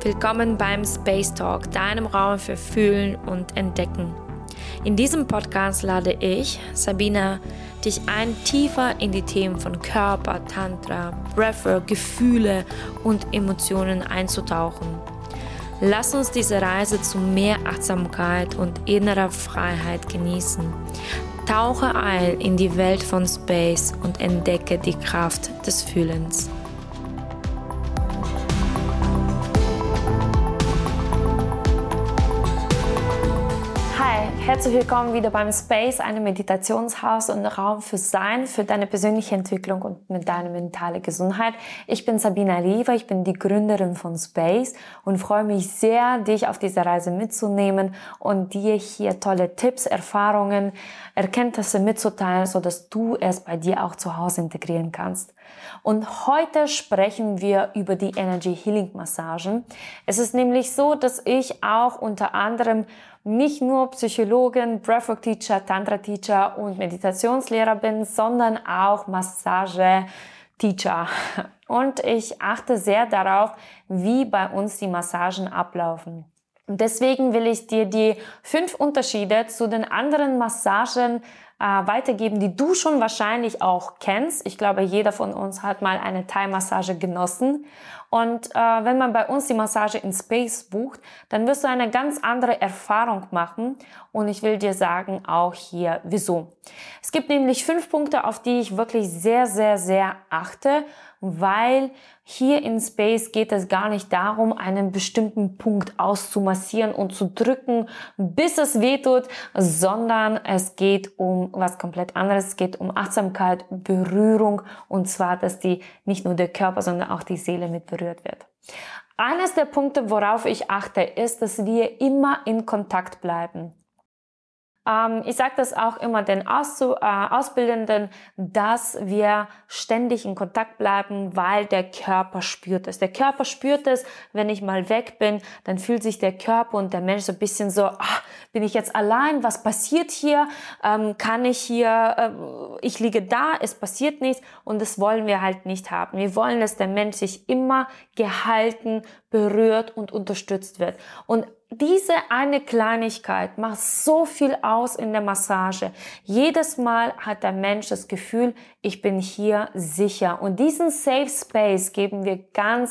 Willkommen beim Space Talk, deinem Raum für Fühlen und Entdecken. In diesem Podcast lade ich, Sabina, dich ein, tiefer in die Themen von Körper, Tantra, Breathwork, Gefühle und Emotionen einzutauchen. Lass uns diese Reise zu mehr Achtsamkeit und innerer Freiheit genießen. Tauche ein in die Welt von Space und entdecke die Kraft des Fühlens. Herzlich willkommen wieder beim Space, einem Meditationshaus und Raum für Sein, für deine persönliche Entwicklung und mit deiner mentalen Gesundheit. Ich bin Sabina Riva, ich bin die Gründerin von Space und freue mich sehr, dich auf dieser Reise mitzunehmen und dir hier tolle Tipps, Erfahrungen, Erkenntnisse mitzuteilen, sodass du es bei dir auch zu Hause integrieren kannst. Und heute sprechen wir über die Energy Healing Massagen. Es ist nämlich so, dass ich auch unter anderem nicht nur Psychologin, Breathwork Teacher, Tantra Teacher und Meditationslehrer bin, sondern auch Massage Teacher. Und ich achte sehr darauf, wie bei uns die Massagen ablaufen. Und deswegen will ich dir die 5 Unterschiede zu den anderen Massagen weitergeben, die du schon wahrscheinlich auch kennst. Ich glaube, jeder von uns hat mal eine Thai-Massage genossen. Und wenn man bei uns die Massage in Space bucht, dann wirst du eine ganz andere Erfahrung machen. Und ich will dir sagen, auch hier, wieso. Es gibt nämlich 5 Punkte, auf die ich wirklich sehr, sehr, sehr achte, weil hier in Space geht es gar nicht darum, einen bestimmten Punkt auszumassieren und zu drücken, bis es wehtut, sondern es geht um was komplett anderes. Es geht um Achtsamkeit, Berührung und zwar, dass nicht nur der Körper, sondern auch die Seele mit berührt wird. Eines der Punkte, worauf ich achte, ist, dass wir immer in Kontakt bleiben. Ich sage das auch immer den Ausbildenden, dass wir ständig in Kontakt bleiben, weil der Körper spürt es. Der Körper spürt es, wenn ich mal weg bin, dann fühlt sich der Körper und der Mensch so ein bisschen so, bin ich jetzt allein, was passiert hier, ich liege da, es passiert nichts und das wollen wir halt nicht haben. Wir wollen, dass der Mensch sich immer gehalten, berührt und unterstützt wird. Und diese eine Kleinigkeit macht so viel aus in der Massage. Jedes Mal hat der Mensch das Gefühl, ich bin hier sicher. Und diesen Safe Space geben wir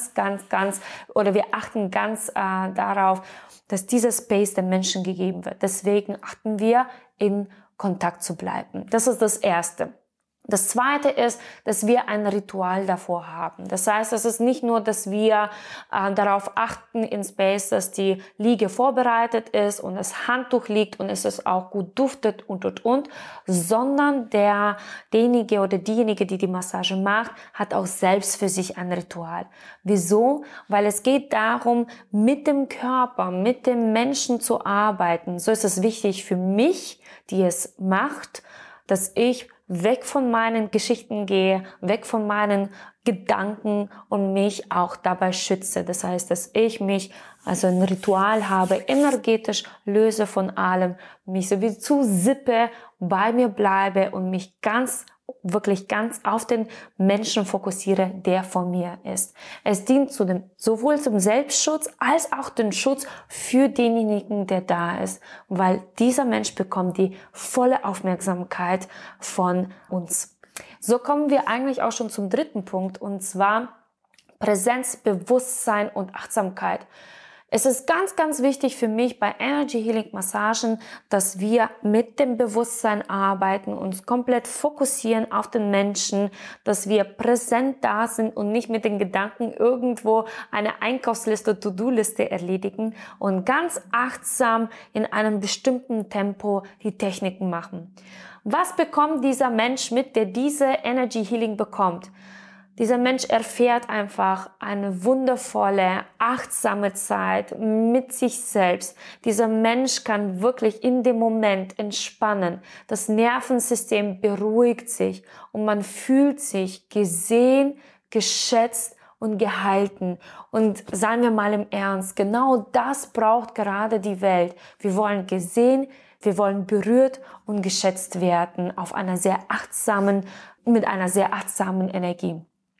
wir achten ganz darauf, dass dieser Space dem Menschen gegeben wird. Deswegen achten wir, in Kontakt zu bleiben. Das ist das Erste. Das Zweite ist, dass wir ein Ritual davor haben. Das heißt, es ist nicht nur, dass wir darauf achten in Space, dass die Liege vorbereitet ist und das Handtuch liegt und es ist auch gut duftet und, sondern derjenige oder diejenige, die die Massage macht, hat auch selbst für sich ein Ritual. Wieso? Weil es geht darum, mit dem Körper, mit dem Menschen zu arbeiten. So ist es wichtig für mich, die es macht, dass ich weg von meinen Geschichten gehe, weg von meinen Gedanken und mich auch dabei schütze. Das heißt, dass ich mich, also ein Ritual habe, energetisch löse von allem, mich sowieso sippe, bei mir bleibe und mich wirklich ganz auf den Menschen fokussiere, der vor mir ist. Es dient sowohl zum Selbstschutz als auch den Schutz für denjenigen, der da ist, weil dieser Mensch bekommt die volle Aufmerksamkeit von uns. So kommen wir eigentlich auch schon zum 3. Punkt und zwar Präsenz, Bewusstsein und Achtsamkeit. Es ist ganz, ganz wichtig für mich bei Energy Healing Massagen, dass wir mit dem Bewusstsein arbeiten, uns komplett fokussieren auf den Menschen, dass wir präsent da sind und nicht mit den Gedanken irgendwo eine Einkaufsliste, To-Do-Liste erledigen und ganz achtsam in einem bestimmten Tempo die Techniken machen. Was bekommt dieser Mensch mit, der diese Energy Healing bekommt? Dieser Mensch erfährt einfach eine wundervolle, achtsame Zeit mit sich selbst. Dieser Mensch kann wirklich in dem Moment entspannen. Das Nervensystem beruhigt sich und man fühlt sich gesehen, geschätzt und gehalten. Und sagen wir mal im Ernst, genau das braucht gerade die Welt. Wir wollen gesehen, wir wollen berührt und geschätzt werden mit einer sehr achtsamen Energie.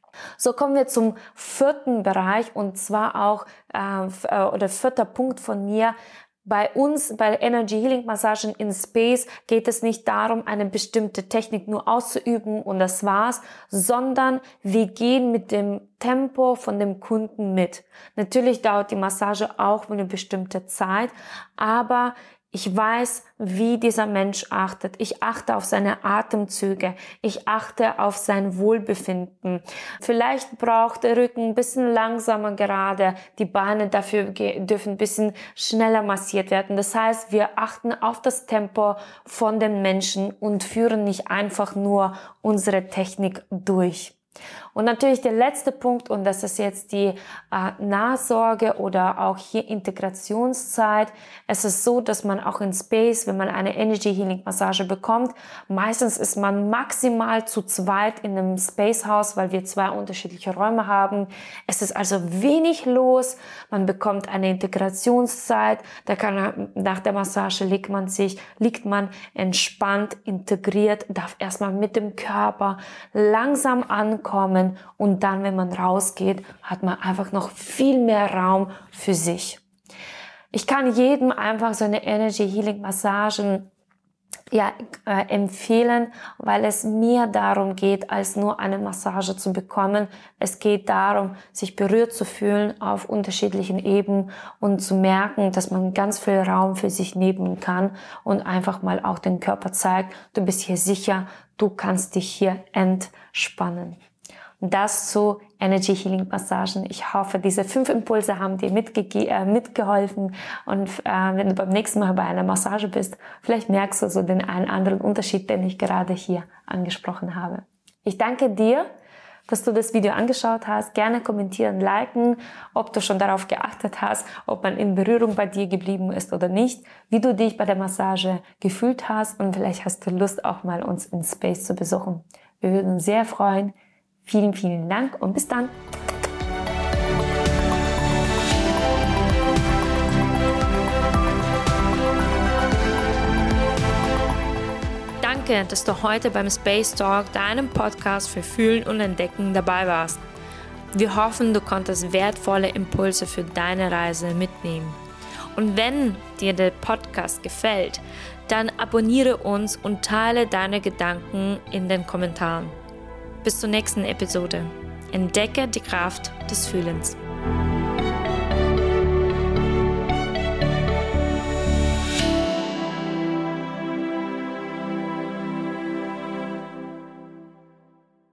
So kommen wir zum 4. Bereich und zwar auch, oder 4. Punkt von mir. Bei uns, bei Energy Healing Massagen in Space geht es nicht darum, eine bestimmte Technik nur auszuüben und das war's, sondern wir gehen mit dem Tempo von dem Kunden mit. Natürlich dauert die Massage auch eine bestimmte Zeit, aber ich weiß, wie dieser Mensch achtet. Ich achte auf seine Atemzüge. Ich achte auf sein Wohlbefinden. Vielleicht braucht der Rücken ein bisschen langsamer gerade. Die Beine dafür dürfen ein bisschen schneller massiert werden. Das heißt, wir achten auf das Tempo von den Menschen und führen nicht einfach nur unsere Technik durch. Und natürlich der letzte Punkt, und das ist jetzt die Nachsorge oder auch hier Integrationszeit. Es ist so, dass man auch in Space, wenn man eine Energy Healing Massage bekommt, meistens ist man maximal zu zweit in einem Space House, weil wir 2 unterschiedliche Räume haben. Es ist also wenig los. Man bekommt eine Integrationszeit. Da kann nach der Massage liegt man entspannt, integriert, darf erstmal mit dem Körper langsam ankommen. Und dann, wenn man rausgeht, hat man einfach noch viel mehr Raum für sich. Ich kann jedem einfach so eine Energy Healing Massagen empfehlen, weil es mir darum geht, als nur eine Massage zu bekommen. Es geht darum, sich berührt zu fühlen auf unterschiedlichen Ebenen und zu merken, dass man ganz viel Raum für sich nehmen kann und einfach mal auch den Körper zeigt, du bist hier sicher, du kannst dich hier entspannen. Das zu Energy Healing Massagen. Ich hoffe, diese 5 Impulse haben dir mitgeholfen und wenn du beim nächsten Mal bei einer Massage bist, vielleicht merkst du so den einen anderen Unterschied, den ich gerade hier angesprochen habe. Ich danke dir, dass du das Video angeschaut hast. Gerne kommentieren, liken, ob du schon darauf geachtet hast, ob man in Berührung bei dir geblieben ist oder nicht, wie du dich bei der Massage gefühlt hast und vielleicht hast du Lust, auch mal uns in Space zu besuchen. Wir würden uns sehr freuen. Vielen, vielen Dank und bis dann. Danke, dass du heute beim Space Talk, deinem Podcast für Fühlen und Entdecken, dabei warst. Wir hoffen, du konntest wertvolle Impulse für deine Reise mitnehmen. Und wenn dir der Podcast gefällt, dann abonniere uns und teile deine Gedanken in den Kommentaren. Bis zur nächsten Episode. Entdecke die Kraft des Fühlens.